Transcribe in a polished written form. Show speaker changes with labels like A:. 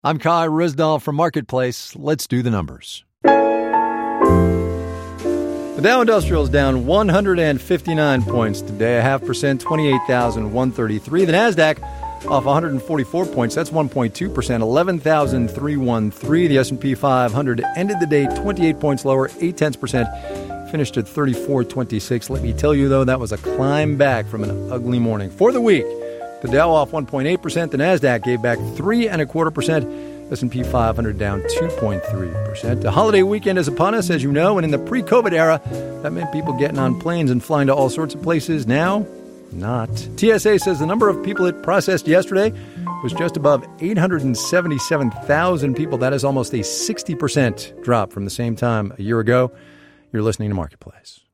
A: I'm Kai Ryssdal from Marketplace. Let's do the numbers. The Dow Industrial is down 159 points today, 0.5%, 28,133. The NASDAQ off 144 points, that's 1.2%, 11,313. The S&P 500 ended the day 28 points lower, 0.8%, finished at 3426. Let me tell you, though, that was a climb back from an ugly morning. For the week, the Dow off 1.8%, the NASDAQ gave back 3.25%, S&P 500 down 2.3%. The holiday weekend is upon us, as you know, and in the pre-COVID era, that meant people getting on planes and flying to all sorts of places. Now, not. TSA says the number of people it processed yesterday was just above 877,000 people. That is almost a 60% drop from the same time a year ago. You're listening to Marketplace.